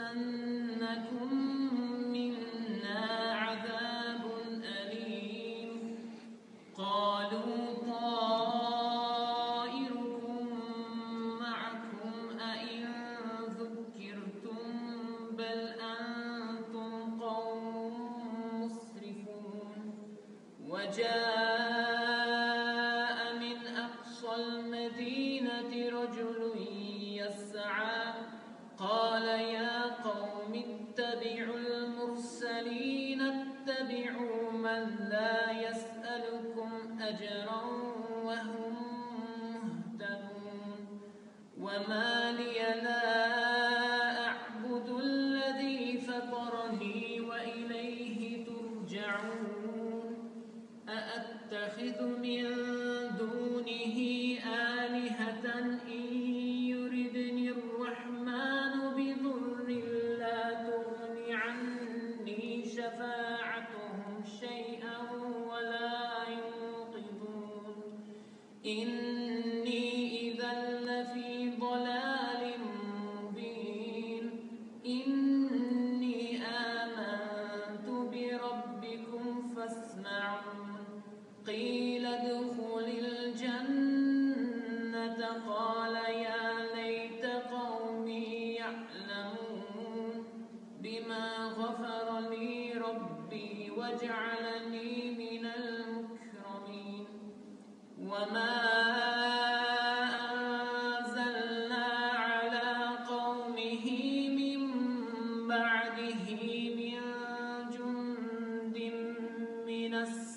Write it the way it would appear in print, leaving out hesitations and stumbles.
ليمسنكم منا عذاب أليم قالوا طائركم معكم أئن ذكرتم بل أنتم قوم مسرفون وجاء من أقصى المدينة رجل يسعى قال يا قوم اتبعوا المرسلين اتبعوا من لا يسألكم أجرا وهم مهتدون وما لي لا أعبد الذي فطرني وإليه ترجعون أأتخذ من دونه آلهة إن يردني الرحمن بضر لا تغن عني شفاعتهم شيئا ولا ينقذون إني إذا لفي ضلال مبين إني آمنت بربكم فاسمعون قيل ادخل الجنة قال يا ليت قومي يعلمون بما غفر لي ربي وجعلني من المكرمين وما أنزلنا على قومه من بعده من جند من السماء